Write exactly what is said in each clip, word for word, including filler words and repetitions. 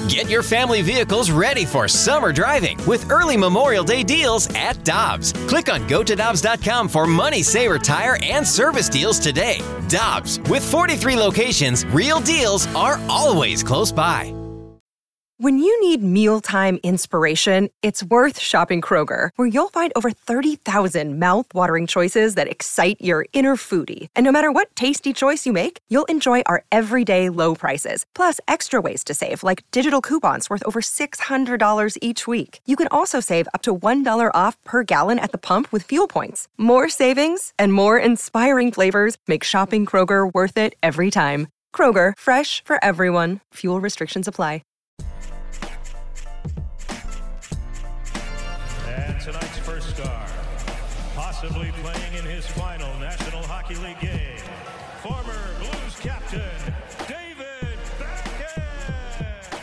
Get your family vehicles ready for summer driving with early Memorial Day deals at Dobbs. Click on go to dobbs dot com for money saver tire and service deals today. Dobbs, with forty-three locations, real deals are always close by. When you need mealtime inspiration, it's worth shopping Kroger, where you'll find over thirty thousand mouth-watering choices that excite your inner foodie. And no matter what tasty choice you make, you'll enjoy our everyday low prices, plus extra ways to save, like digital coupons worth over six hundred dollars each week. You can also save up to one dollar off per gallon at the pump with fuel points. More savings and more inspiring flavors make shopping Kroger worth it every time. Kroger, fresh for everyone. Fuel restrictions apply. Tonight's first star, possibly playing in his final National Hockey League game, former Blues captain, David Backes.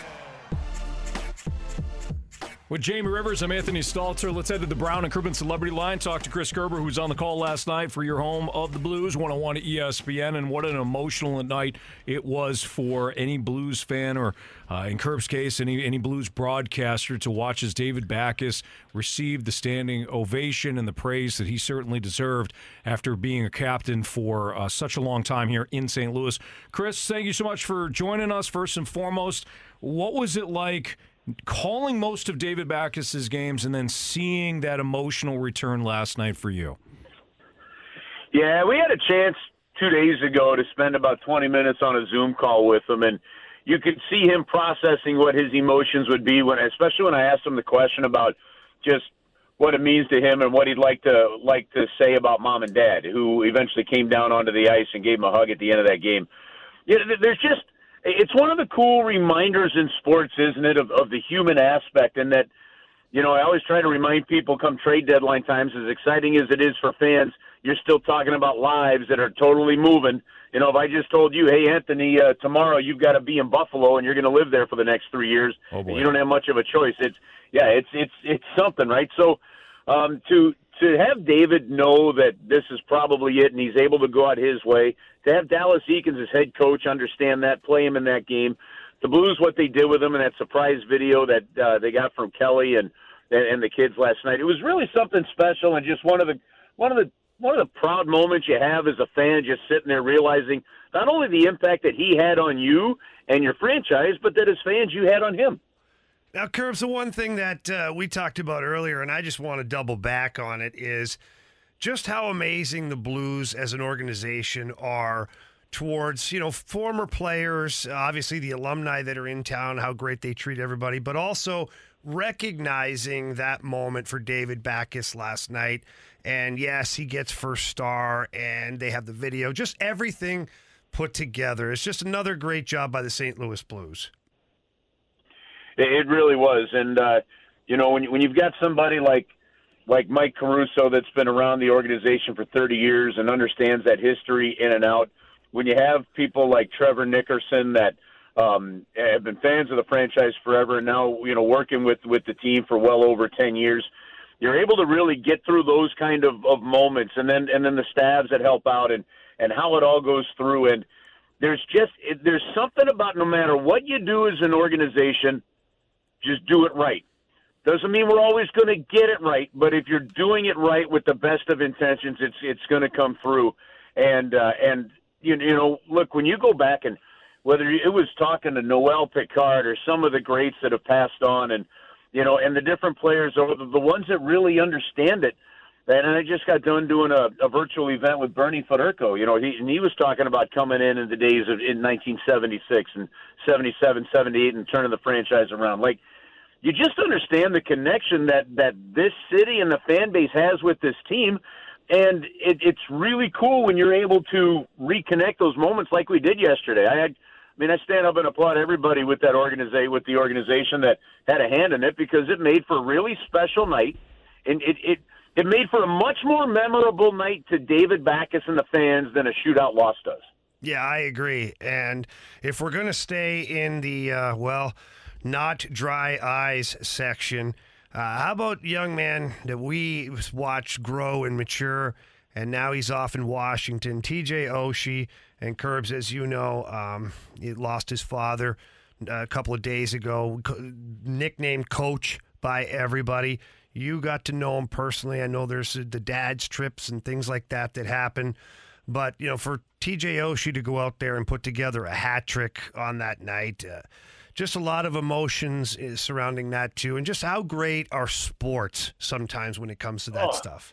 With Jamie Rivers, I'm Anthony Stalter. Let's head to the Brown and Crouppen Celebrity Line. Talk to Chris Kerber, who's on the call last night for your home of the Blues, one oh one E S P N. And what an emotional night it was for any Blues fan, or uh, in Kerb's case, any any Blues broadcaster, to watch as David Backes received the standing ovation and the praise that he certainly deserved after being a captain for uh, such a long time here in Saint Louis. Chris, thank you so much for joining us. First and foremost, what was it like calling most of David Backes' games and then seeing that emotional return last night for you? Yeah, we had a chance two days ago to spend about twenty minutes on a Zoom call with him, and you could see him processing what his emotions would be, when, especially when I asked him the question about just what it means to him and what he'd like to like to say about mom and dad, who eventually came down onto the ice and gave him a hug at the end of that game. Yeah, there's just It's one of the cool reminders in sports, isn't it, of, of the human aspect, and that, you know, I always try to remind people come trade deadline times, as exciting as it is for fans, you're still talking about lives that are totally moving. You know, if I just told you, hey, Anthony, uh, tomorrow you've got to be in Buffalo and you're going to live there for the next three years, oh and you don't have much of a choice. It's, yeah, it's it's it's something, right? So um, to to have David know that this is probably it and he's able to go out his way, to have Dallas Eakins as head coach understand that, play him in that game, the Blues, what they did with him in that surprise video that uh, they got from Kelly and, and the kids last night, it was really something special, and just one of the one of the one of the proud moments you have as a fan, just sitting there realizing not only the impact that he had on you and your franchise, but that as fans you had on him. Now, Curbs, the one thing that uh, we talked about earlier, and I just want to double back on it, is just how amazing the Blues as an organization are towards, you know, former players, obviously the alumni that are in town, how great they treat everybody, but also recognizing that moment for David Backes last night. And yes, he gets first star, and they have the video, just everything put together. It's just another great job by the Saint Louis Blues. It really was. And, uh, you know, when, you, when you've got somebody like like Mike Caruso that's been around the organization for thirty years and understands that history in and out, when you have people like Trevor Nickerson that um, have been fans of the franchise forever and now, you know, working with, with the team for well over ten years, you're able to really get through those kind of, of moments, and then and then the staffs that help out, and, and how it all goes through. And there's just – there's something about no matter what you do as an organization, just do it right. Doesn't mean we're always going to get it right, but if you're doing it right with the best of intentions, it's it's going to come through. And uh, and you, you know, look, when you go back, and whether it was talking to Noel Picard or some of the greats that have passed on, and you know, and the different players, or the, the ones that really understand it. And I just got done doing a, a virtual event with Bernie Federko. You know, he and he was talking about coming in in the days of in nineteen seventy-six and seventy-seven, seventy-eight, and turning the franchise around. Like, you just understand the connection that, that this city and the fan base has with this team, and it, it's really cool when you're able to reconnect those moments like we did yesterday. I had, I mean, I stand up and applaud everybody with that organization, with the organization that had a hand in it, because it made for a really special night, and it it, it made for a much more memorable night to David Backes and the fans than a shootout loss does. Yeah, I agree. And if we're going to stay in the, uh, well, not dry eyes section, uh, how about young man that we watched grow and mature, and now he's off in Washington, T J Oshie, and Curbs, as you know, um, he lost his father a couple of days ago, co- nicknamed Coach by everybody. You got to know him personally. I know there's the dad's trips and things like that that happen. But, you know, for T J Oshie to go out there and put together a hat trick on that night, uh, just a lot of emotions is surrounding that too. And just how great are sports sometimes when it comes to that oh. stuff.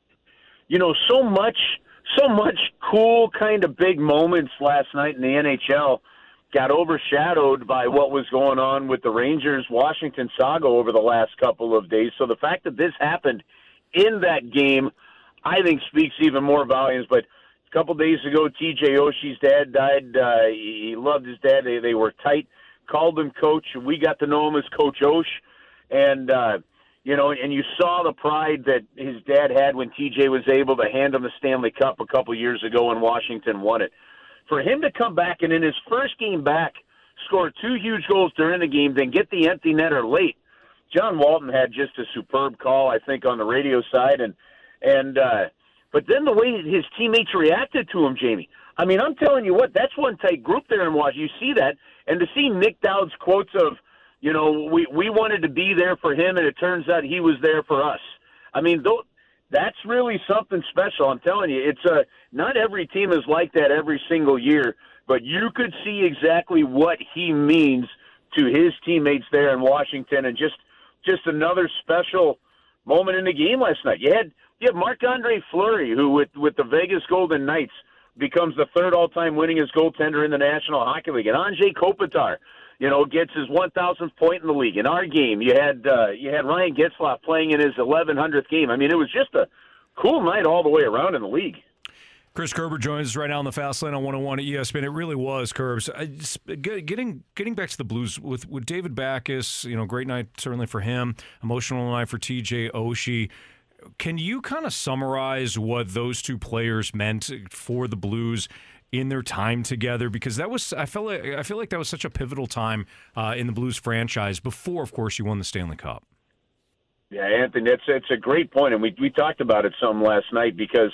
You know, so much, so much cool kind of big moments last night in the N H L got overshadowed by what was going on with the Rangers-Washington saga over the last couple of days. So the fact that this happened in that game, I think speaks even more volumes. But a couple days ago, T J Oshie's dad died. Uh, he loved his dad. They, they were tight, called him Coach. We got to know him as Coach Osh. And, uh, you know, and you saw the pride that his dad had when T J was able to hand him the Stanley Cup a couple years ago when Washington won it. For him to come back and in his first game back score two huge goals during the game, then get the empty netter late. John Walton had just a superb call, I think, on the radio side. And, and uh, but then the way his teammates reacted to him, Jamie, I mean, I'm telling you what, that's one tight group there in Washington. You see that. And to see Nick Dowd's quotes of, you know, we, we wanted to be there for him, and it turns out he was there for us. I mean, th- that's really something special. I'm telling you, it's a, not every team is like that every single year, but you could see exactly what he means to his teammates there in Washington, and just just another special moment in the game last night. You had you had Marc-Andre Fleury, who with, with the Vegas Golden Knights becomes the third all-time winningest goaltender in the National Hockey League, and Anze Kopitar, you know, gets his one thousandth point in the league. In our game, you had uh, you had Ryan Getzlaf playing in his eleven hundredth game. I mean, it was just a cool night all the way around in the league. Chris Kerber joins us right now on the Fast Lane on one oh one at E S P N. It really was, Kerbs. I just, getting getting back to the Blues with, with David Backes, you know, great night certainly for him, emotional night for T J Oshie. Can you kind of summarize what those two players meant for the Blues in their time together? Because that was, I feel like, I feel like that was such a pivotal time uh, in the Blues franchise before, of course, you won the Stanley Cup. Yeah, Anthony, it's it's a great point, and we we talked about it some last night because,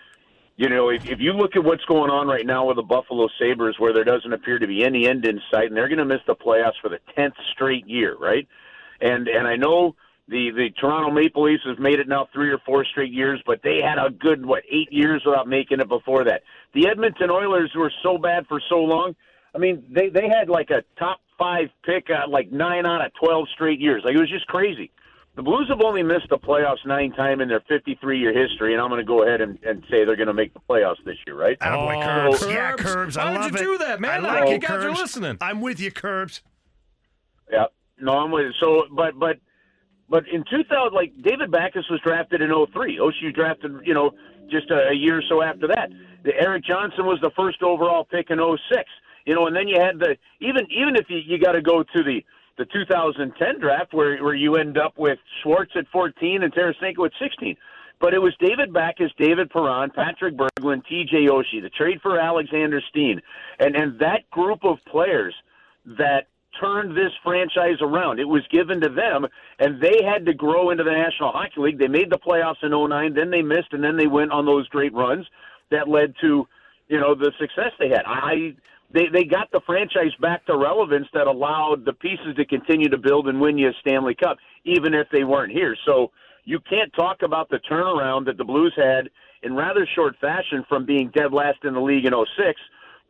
you know, if, if you look at what's going on right now with the Buffalo Sabres, where there doesn't appear to be any end in sight, and they're going to miss the playoffs for the tenth straight year, right? And and I know the, the Toronto Maple Leafs have made it now three or four straight years, but they had a good, what, eight years without making it before that. The Edmonton Oilers were so bad for so long. I mean, they, they had like a top five pick uh, like nine out of twelve straight years. Like, it was just crazy. The Blues have only missed the playoffs nine times in their fifty-three-year history, and I'm going to go ahead and, and say they're going to make the playoffs this year, right? Attaboy, Oh, Kerbs. Kerbs. Yeah, Kerbs. I How love did it. you do that, man? I like You it, guys are Kerbs. listening. I'm with you, Kerbs. Yeah, no, I'm with you. So, but but but in two thousand, like David Backes was drafted in oh three. Oshie drafted, you know, just a, a year or so after that. The Eric Johnson was the first overall pick in oh six. You know, and then you had the even even if you, you got to go to the the two thousand ten draft where where you end up with Schwartz at fourteen and Tarasenko at sixteen. But it was David Backes, David Perron, Patrick Berglund, T J Oshie, the trade for Alexander Steen, and and that group of players that turned this franchise around. It was given to them, and they had to grow into the National Hockey League. They made the playoffs in oh nine, then they missed, and then they went on those great runs that led to, you know, the success they had. I they they got the franchise back to relevance that allowed the pieces to continue to build and win you a Stanley Cup, even if they weren't here. So you can't talk about the turnaround that the Blues had in rather short fashion from being dead last in the league in oh six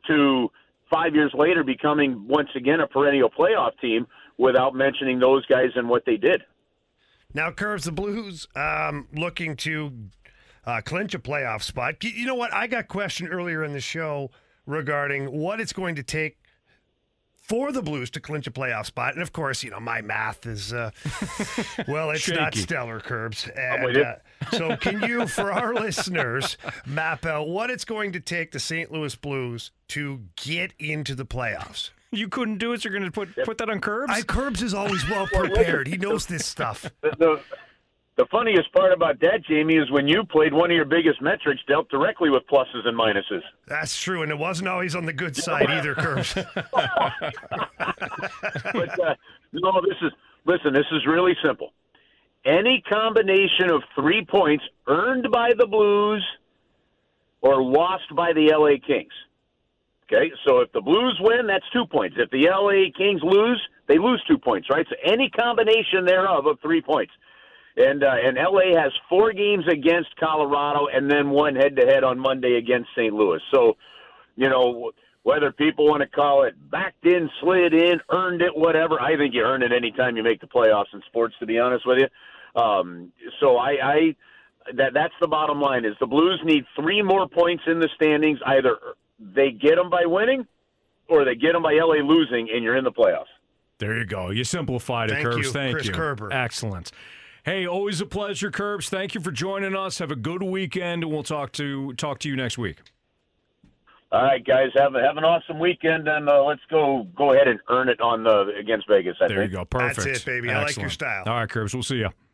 to five years later becoming once again a perennial playoff team without mentioning those guys and what they did. Now, Kerbs, the Blues um, looking to uh, clinch a playoff spot. You know what? I got questioned earlier in the show regarding what it's going to take for the Blues to clinch a playoff spot. And, of course, you know, my math is, uh, well, it's not stellar, Kerbs. And, uh, so can you, for our listeners, map out what it's going to take the Saint Louis Blues to get into the playoffs? You couldn't do it, so you're going to put put that on Kerbs? I, Kerbs is always well prepared. He knows this stuff. The, the, the funniest part about that, Jamie, is when you played, one of your biggest metrics dealt directly with pluses and minuses. That's true, and it wasn't always on the good side either, Kerbs. But uh, no, this is listen. This is really simple. Any combination of three points earned by the Blues or lost by the L A Kings. Okay, so if the Blues win, that's two points. If the L A Kings lose, they lose two points, right? So any combination thereof of three points. And uh, and L A has four games against Colorado and then one head-to-head on Monday against Saint Louis. So, you know, whether people want to call it backed in, slid in, earned it, whatever, I think you earn it anytime you make the playoffs in sports, to be honest with you. Um, so I, I that that's the bottom line is the Blues need three more points in the standings. Either they get them by winning or they get them by L A losing, and you're in the playoffs. There you go. You simplified it, Thank Curbs. you, Thank Chris you. Kerber. Excellent. Hey, always a pleasure, Curbs. Thank you for joining us. Have a good weekend, and we'll talk to talk to you next week. All right, guys, have a, have an awesome weekend, and uh, let's go go ahead and earn it on the against Vegas. I there think. you go. Perfect. That's it, baby. I like your Excellent. style. All right, Curbs. We'll see you.